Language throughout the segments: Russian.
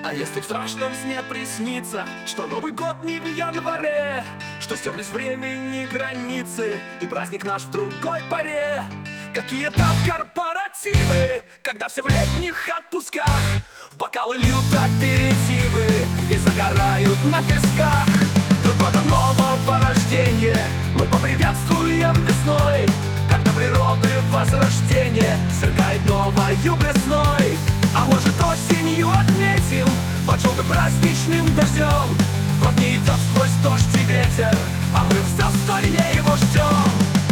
А если в страшном сне приснится, что Новый год не в январе, что стерлись времени границы, и праздник наш в другой поре. Какие там корпоративы, когда все в летних отпусках, в бокалы льют аперитивы и загорают на песках. До года нового рождения мы поприветствуем весной, когда природы возрождение сверкает новою весной. А может, осенью отметим под желтым праздничным дождем. Год не идет сквозь дождь и ветер, а мы в застолье его ждем.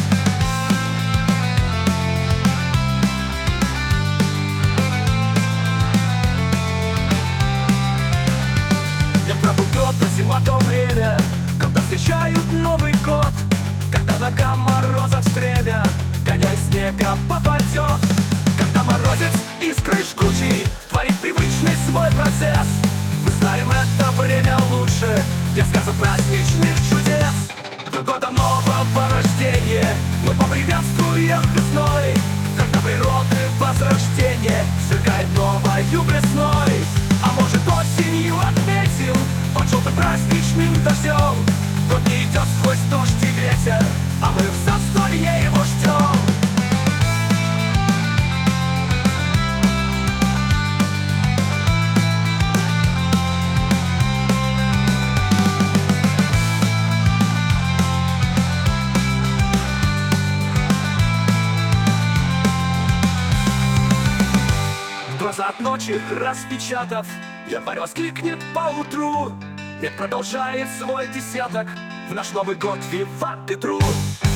Я пробыл год, а зима то время, когда встречают Новый год, когда нога мороза в стремя, гоняя снега попадет. Когда морозец искры жгучий творит привычный свой процесс, мы знаем, это время лучше для сказок праздничных чудес. До года нового рождения мы поприветствуем весной, когда природы возрождение сверкает новою весной. А может, осенью отметим под желтым праздничным дождем. Год не идет сквозь дождь и ветер, а мы в застолье его ждем. Глаза от ночи распечатав, январь воскликнет поутру: век продолжает свой десяток, в наш Новый год виват и тру.